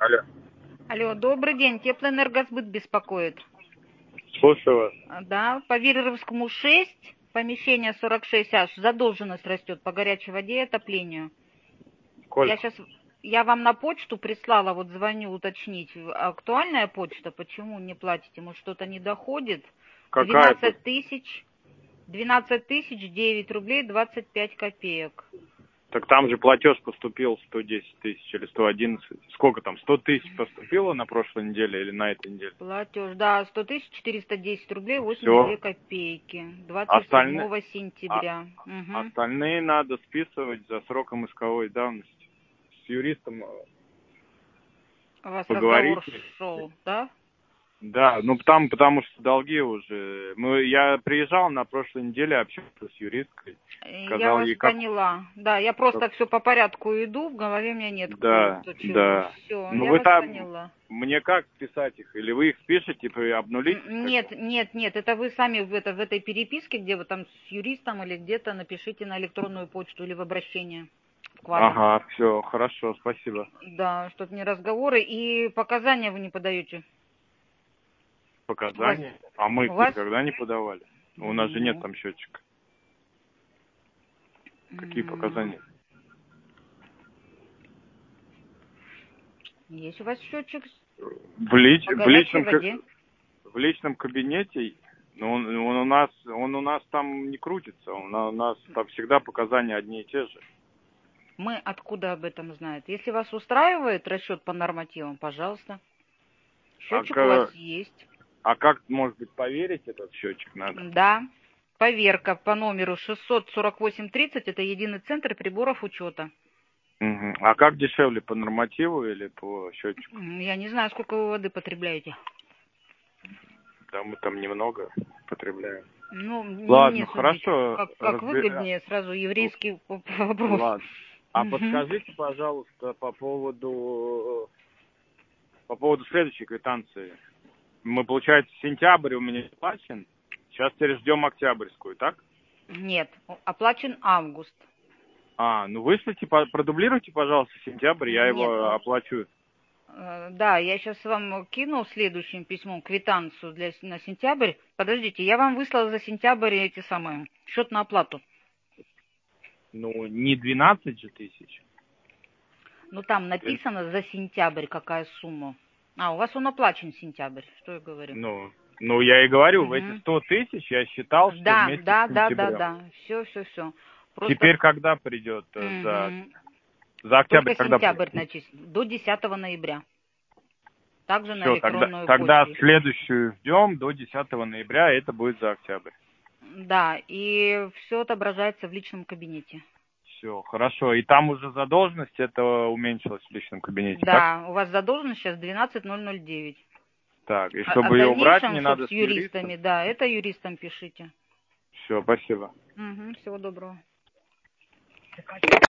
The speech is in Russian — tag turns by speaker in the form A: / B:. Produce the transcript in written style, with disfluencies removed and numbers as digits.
A: Алло.
B: Алло, добрый день. Теплоэнергосбыт беспокоит.
A: Слушаю вас.
B: Да, по Виреровскому 6, помещение 46H, задолженность растет по горячей воде и отоплению.
A: Сколько?
B: Я вам на почту прислала, вот звоню уточнить. Актуальная почта, почему не платите? Может, что-то не доходит?
A: Какая тут?
B: 12 тысяч 9 рублей 25 копеек.
A: Так там же платеж поступил 110 тысяч или 111. Сколько там? 100 тысяч поступило на прошлой неделе или на этой неделе?
B: Платеж, да, 100 тысяч 410 рублей 82
A: Все.
B: копейки. 27
A: Остальные,
B: сентября. Угу.
A: остальные надо списывать за сроком исковой давности. С юристом
B: У вас разговор
A: поговорите.
B: шел, да?
A: Да, ну там, потому что долги уже. Я приезжал на прошлой неделе, общался с юристкой.
B: Я
A: Сказал
B: вас
A: ей, как...
B: поняла. Да, я просто все по порядку иду, в голове у меня нет
A: Да,
B: кто чего.
A: да.
B: Все,
A: Ну
B: я
A: вы
B: вас
A: там,
B: поняла.
A: мне как писать их? Или вы их спишете, обнулитесь
B: Нет,
A: тогда?
B: нет, нет, это вы сами в этой переписке, где вы там с юристом или где-то напишите на электронную почту или в обращение в Квада.
A: Ага, все, хорошо, спасибо.
B: Да, чтобы не разговоры и показания вы не подаете. У вас,
A: Показания? А мы
B: у
A: их
B: вас,
A: никогда не подавали. У нас же нет
B: ну,
A: там счетчика. Какие
B: м,
A: показания?
B: есть у вас счетчик
A: В,
B: по
A: в
B: горячей
A: личном,
B: воде?
A: в личном кабинете, но он у нас там не крутится. У нас там всегда показания одни и те же.
B: Мы откуда об этом знаем? Если вас устраивает расчет по нормативам, пожалуйста.
A: А,
B: Счетчик у вас есть.
A: а как, может быть, поверить этот счетчик надо?
B: Да. Поверка по номеру 64830, это единый центр приборов учета.
A: Мгм. А как дешевле, по нормативу или по счетчику?
B: Я не знаю, сколько вы воды потребляете.
A: Да, мы там немного потребляем.
B: Ну, не
A: Ладно,
B: мне судить.
A: хорошо,
B: Как выгоднее, сразу еврейский вопрос.
A: ладно. А
B: Мгм.
A: подскажите, пожалуйста, по поводу следующей квитанции. Мы, получается, сентябрь у меня оплачен. Сейчас теперь ждем октябрьскую, так?
B: Нет, оплачен август.
A: Ну вышлите, продублируйте, пожалуйста, сентябрь, я
B: Нет,
A: его оплачу.
B: да, я сейчас вам кину следующим письмом квитанцию на сентябрь. Подождите, я вам выслала за сентябрь эти самые счет на оплату.
A: Ну, не 12 же тысяч.
B: Ну там написано за сентябрь какая сумма. У вас он оплачен сентябрь, что я говорю.
A: Ну, я и говорю, в эти
B: Угу.
A: 100 тысяч я считал, что
B: Да,
A: вместе
B: да,
A: с
B: да, да,
A: сентябрем.
B: да. Все. Просто
A: Теперь когда придет
B: угу.
A: за октябрь
B: Только
A: когда придет?
B: сентябрь начислен. До 10 ноября. Также на
A: Все,
B: электронную
A: тогда
B: почту.
A: следующую ждем до 10 ноября, это будет за октябрь.
B: Да, и все отображается в личном кабинете.
A: Все, хорошо. И там уже задолженность это уменьшилась в личном кабинете, так?
B: Да, у вас задолженность сейчас 12009.
A: Так, и
B: А в
A: чтобы ее убрать,
B: дальнейшем,
A: мне
B: чтобы
A: надо
B: с
A: с юристом.
B: юристами, да, это юристам пишите.
A: Все, спасибо.
B: Угу, всего доброго.